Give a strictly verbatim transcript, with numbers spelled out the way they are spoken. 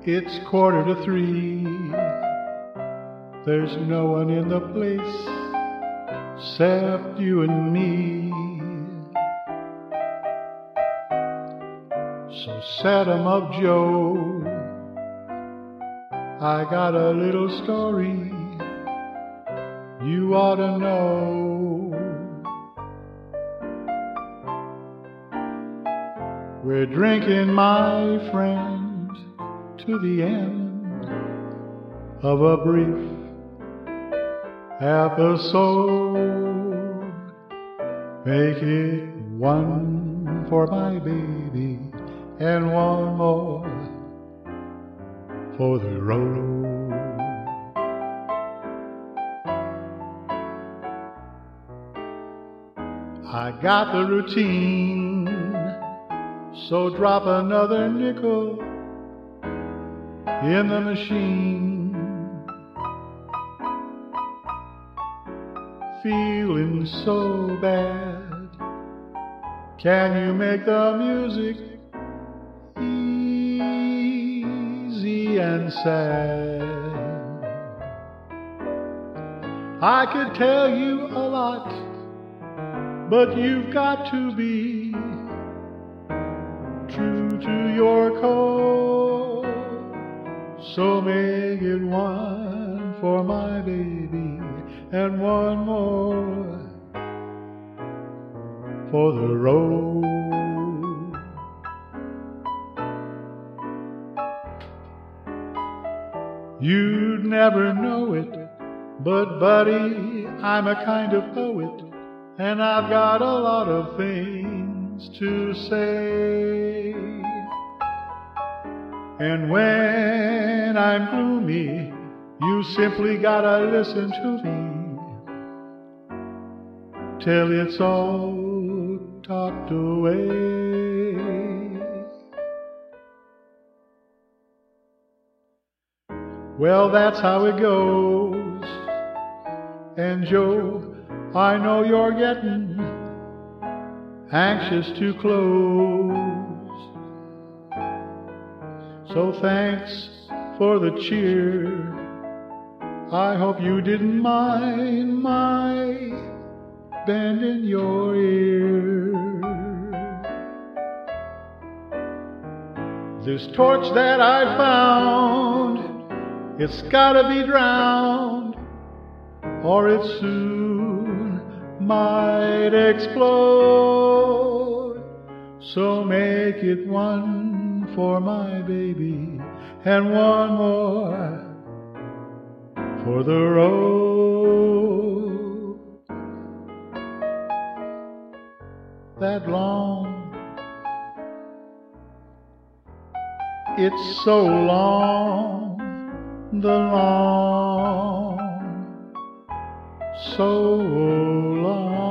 It's quarter to three. There's no one in the place except you and me. So set 'em up, Joe. I got a little story you ought to know. We're drinking, my friend, to the end of a brief episode. Make it one for my baby and one more for the road. I got the routine, so drop another nickel in the machine. Feeling so bad, can you make the music easy and sad? I could tell you a lot, but you've got to be true to your code. So make it one for my baby and one more for the road. You'd never know it, but buddy, I'm a kind of poet, and I've got a lot of things to say. And when I'm gloomy, you simply gotta listen to me till it's all talked away. Well, that's how it goes. And Joe, I know you're getting anxious to close. So thanks for the cheer. I hope you didn't mind my bending your ear. This torch that I found, it's gotta be drowned, or it soon might explode. So make it one for my baby and one more for the road. That long, it's so long, the long, so long.